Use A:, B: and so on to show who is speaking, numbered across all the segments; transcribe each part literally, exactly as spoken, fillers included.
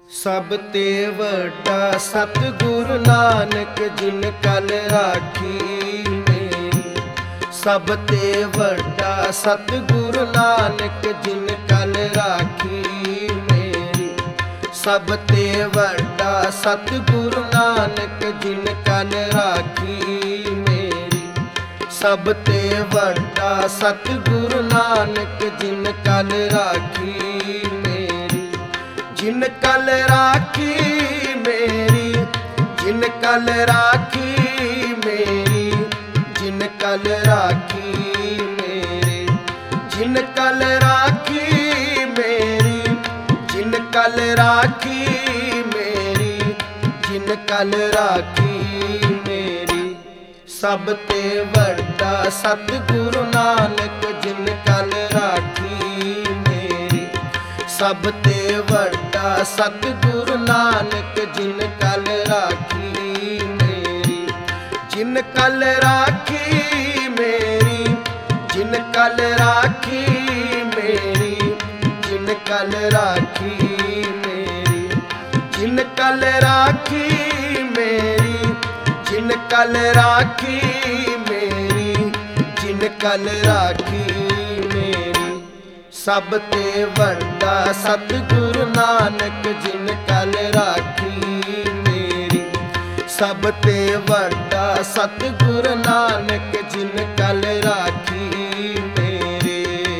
A: सब ते वड्डा सतगुरु नानक जिन कल राखी मेरी। सब ते वड्डा सतगुरु नानक जिन कल राखी मेरी। सब ते वड्डा सतगुरु नानक जिन कल राखी मेरी। सब ते वड्डा सतगुरु नानक जिन कल राखी मेरी। जिन कल राखी मेरी, जिन कल राखी मेरी, जिन कल राखी मेरी। जिन कल राखी मेरी, जिन कल राखी मेरी, जिन कल राखी मेरी। सब ते वड्डा सतगुरु नानक जिन कल राखी मेरी। सब ते वड्डा सतगुरु नानक जिन कल राखी मेरी। जिन कल राखी मेरी, जिन कल राखी मेरी, जिन कल राखी मेरी। जिन कल राखी मेरी, जिन कल राखी मेरी, जिन कल राखी मेरी। सब ते वड्डा सतगुरु नानक जिन कल राखी मेरी। सब ते वड्डा सतगुरु नानक जिन कल राखी मेरी।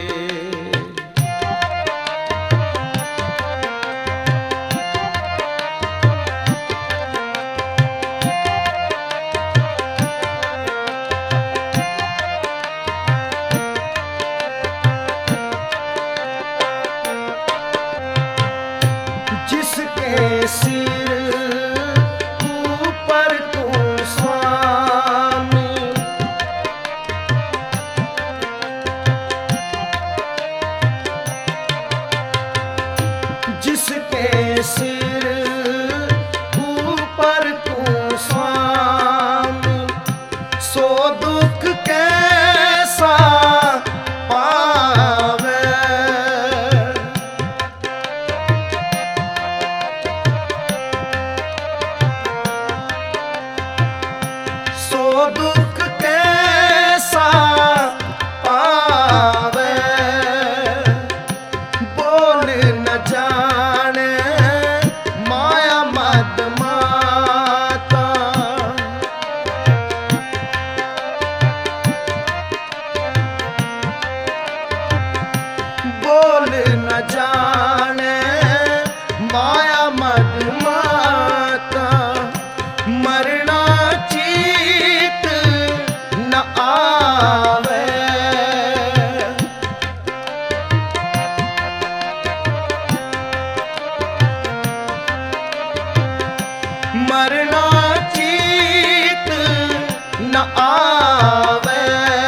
A: जिसके सिर ऊपर तू स्वामी, जिसके सिर ऊपर तू स्वामी, सो दुख कैसा पावे। सो दुख कैसा पावे, बोल न जाने माया मद माता। बोल न जाने माया मद माता। मरना चीत न आवे, मरना चीत न आवे।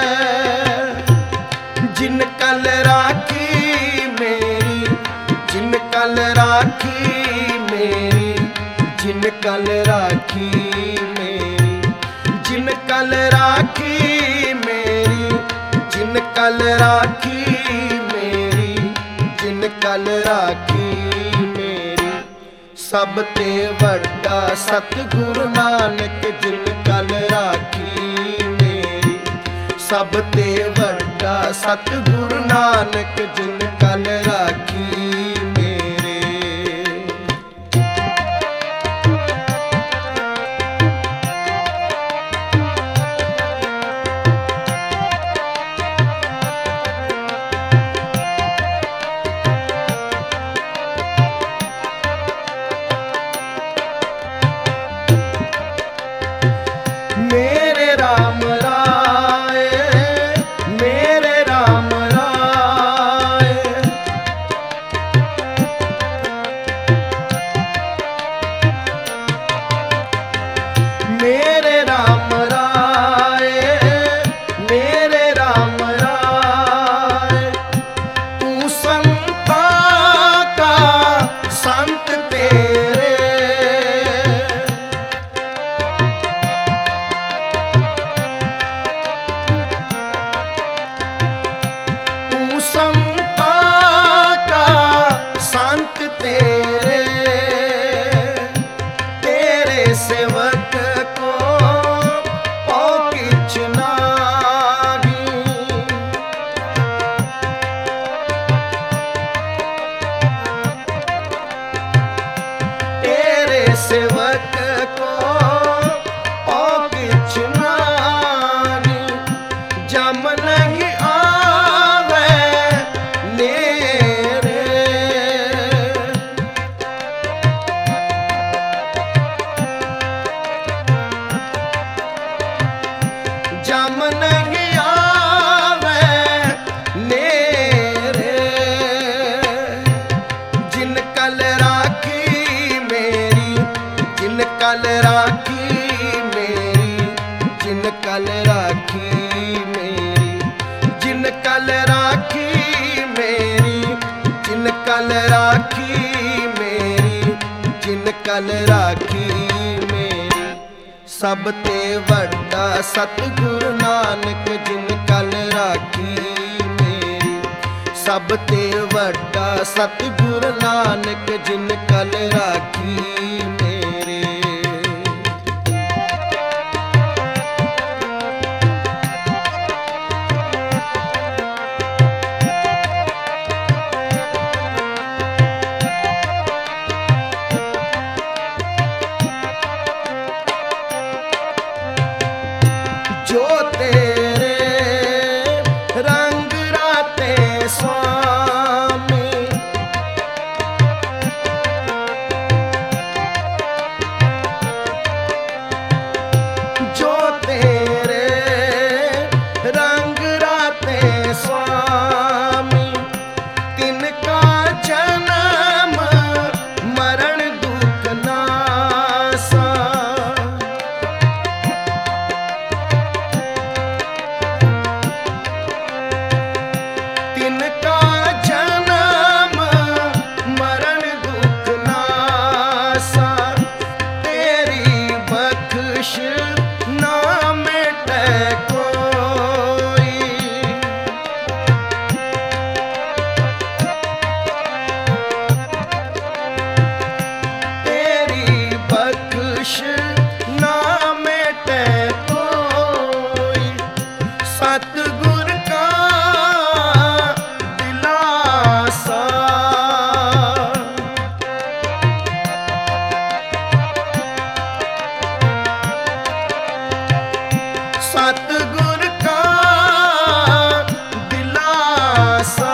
A: जिन कल राखी मेरी, जिन कल राखी मेरी, जिन कल राखी मेरी। जिन कल राखी मेरी, जिन कल राखी मेरी, जिन कल राखी मेरी। सब ते वड्डा सतगुरु नानक जिन कल राखी मेरी। सब ते वड्डा सतगुरु नानक जिन कल राखी मेरी। मेरे राम राय, मेरे राम राय। कल राखी मेरी। सब ते वड्डा सतगुरु नानक जिन कल राखी मेरी। सब ते वड्डा सतगुरु नानक जिन कल राखी मेरी। जो तेरे रंग राते स्वामी, जो तेरे रंग राते स्वामी, तिनका जन्म मरण दुख नासा। तिनका जन्म मरण दुख नासा। तेरी बख्श ना मिटे कोई। तेरी बख्श ना मिटे कोई। सतगुर का दिलासा। सतगुर का दिलासा।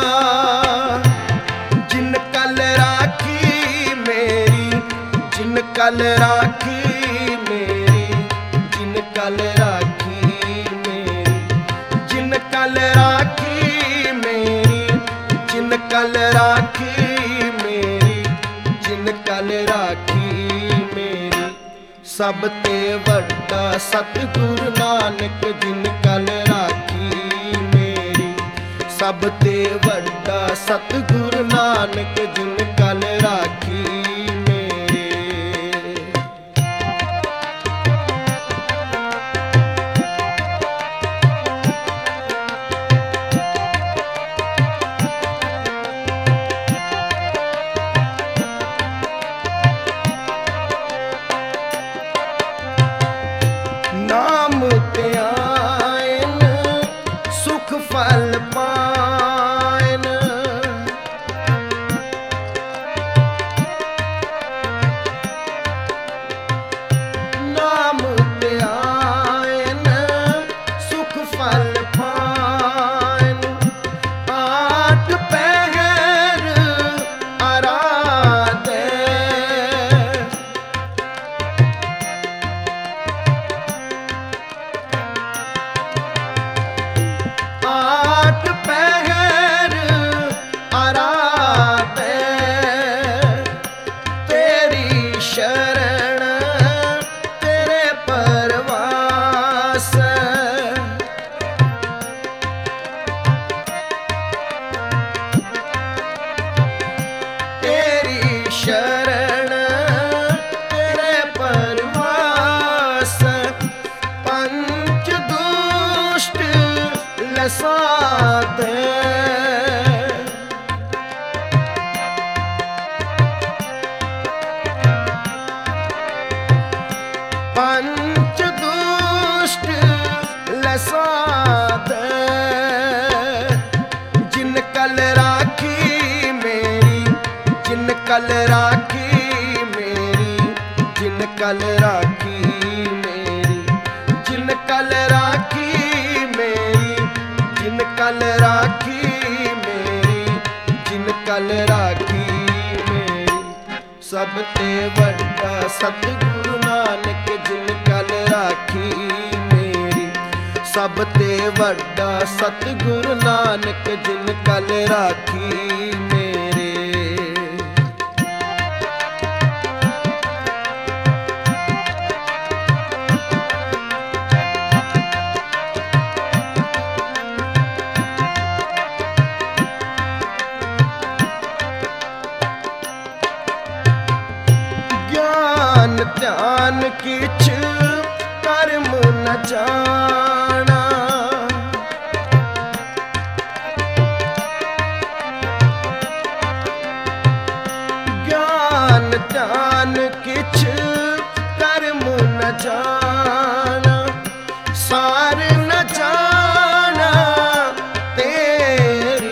A: जिन कल राखी मेरी, जिन कल राखी मेरी, जिन कल राखी मेरी, जिन कल राखी मेरी, जिन कल राखी मेरी, जिन कल राखी मेरी। सब ते वड्डा सतगुरु नानक जिन कल राखी मेरी। सब ते वड्डा सतगुरु नानक जिन कल राखी मेरी। नाम ते आयन सुख फल पायन। नाम ते आयन सुख फल पायन। आठ पहर आराधे। आठ पहर आराधे। तेरी शरण तेरे परवास। तेरी शरण तेरे परवास। पंच दुष्ट लसाते। पंच दुष्ट लसाते। जिन कल राखी मेरी, जिन कल राखी मेरी, जिन कल राखी मेरी, जिन कल राखी मेरी, जिन कल राखी मेरी, जिन कल राखी मेरी। सब ते वड्डा सतगुरु नानक जिन कल राखी मेरी। सब ते वड्डा सतगुरु नानक जिन कल राखी मेरी। ਧਿਆਨ ਕਿਛ ਕਰਮ ਨ ਜਾਣਾ। ਗਿਆਨ ਧਿਆਨ ਕਿਛ ਕਰਮ ਨ ਜਾਣਾ। ਸਾਰ ਨ ਜਾਣਾ ਤੇਰੀ।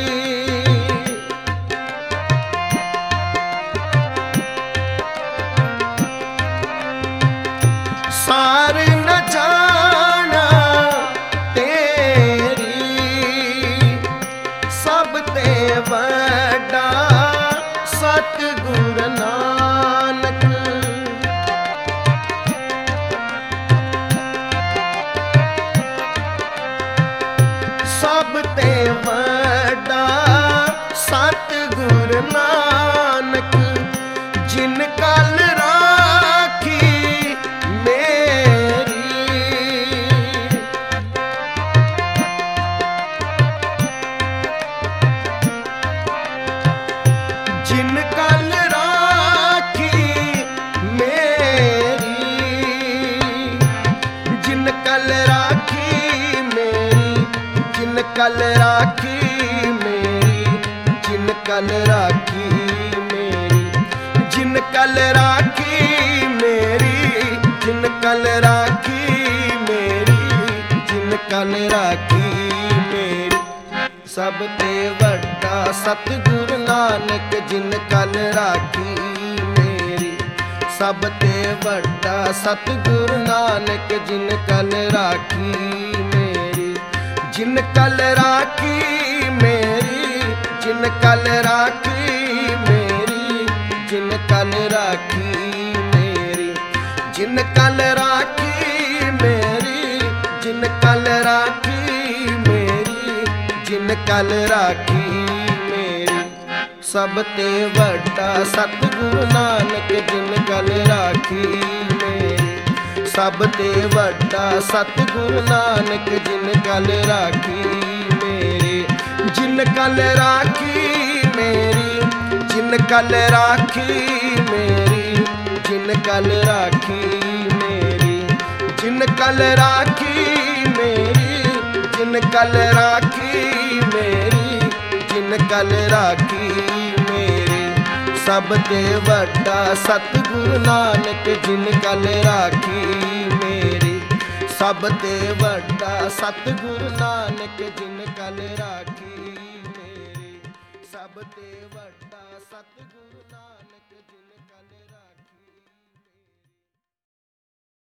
A: ਸਾਰ ਨ ਜਾਣਾ ਤੇਰੀ। ਸਭ ਤੇ ਵੱਡਾ ਸਤਿਗੁਰ ਨਾਨਕ। ਸਭ ਤੇ ਵੱਡਾ ਸਤਿਗੁਰ ਨਾਨਕ। ਜਿਨ ਕਲ ਰਾਖੀ ਮੇਰੀ। ਜਿਨ ਕਲ ਰਾਖੀ ਮੇਰੀ। ਜਿਨ ਕਲ ਰਾਖੀ ਮੇਰੀ। ਜਿਨ ਕਲ ਰਾਖੀ ਮੇਰੀ। ਜਿਨ ਕਲ ਰਾਖੀ ਮੇਰੀ। ਜਿਨ ਕਲ ਰਾਖੀ ਮੇਰੀ। ਜਿਨ ਕਲ ਰਾਖੀ ਮੇਰੀ। ਜਿਨ ਕਲ ਰਾਖੀ ਮੇਰੀ। ਸਭ ਤੇ ਵੱਡਾ ਸਤਿਗੁਰ ਨਾਨਕ। ਜਿਨ ਕਲ ਰਾਖੀ ਮੇਰੀ। ਸਭ ਤੇ ਵੱਡਾ ਸਤਿਗੁਰ ਨਾਨਕ। ਜਿਨ ਕਲ ਰਾਖੀ ਮੇਰੀ। ਜਿਨ ਕਲ ਰਾਖੀ ਮੇਰੀ। ਜਿਨ ਕਲ ਰਾਖੀ ਮੇਰੀ। ਜਿਨ ਕਲ ਰਾਖੀ ਮੇਰੀ। ਜਿਨ ਕਲ ਰਾਖੀ ਮੇਰੀ। ਜਿਨ ਕਲ ਰਾਖੀ ਮੇਰੀ। ਜਿਨ ਕਲ ਰਾਖੀ ਮੇਰੀ। ਸਭ ਤੇ ਵੱਡਾ ਸਤਿਗੁਰ ਨਾਨਕ। ਜਿਨ ਕਲ ਰਾਖੀ ਮੇਰੀ। ਸਭ ਤੇ ਵੱਡਾ ਸਤਿਗੁਰ ਨਾਨਕ। ਜਿਨ ਕਲ ਰਾਖੀ ਮੇਰੀ। ਜਿਨ ਕਲ ਰਾਖੀ ਮੇਰੀ। ਜਿਨ ਕਲ ਰਾਖੀ ਮੇਰੀ। ਜਿਨ ਕਲ ਰਾਖੀ ਮੇਰੀ। ਜਿਨ ਕਲ ਰਾਖੀ ਮੇਰੀ। ਜਿਨ ਕਲ ਰਾਖੀ ਮੇਰੀ। ਜਿਨ ਕਲ ਰਾਖੀ ਮੇਰੀ। ਸਭ ਤੇ ਵੱਡਾ ਸਤਿਗੁਰ ਨਾਨਕ। ਜਿਨ ਕਲ ਰਾਖੀ ਮੇਰੀ। ਸਭ ਤੇ ਵੱਡਾ ਸਤਿਗੁਰ ਨਾਨਕ। ਜਿਨ ਕਲ ਰਾਖੀ ਮੇਰੀ। ਸਭ ਤੇ ਵੱਡਾ ਸਤਿਗੁਰ ਨਾਨਕ। ਜਿਨ ਕਲ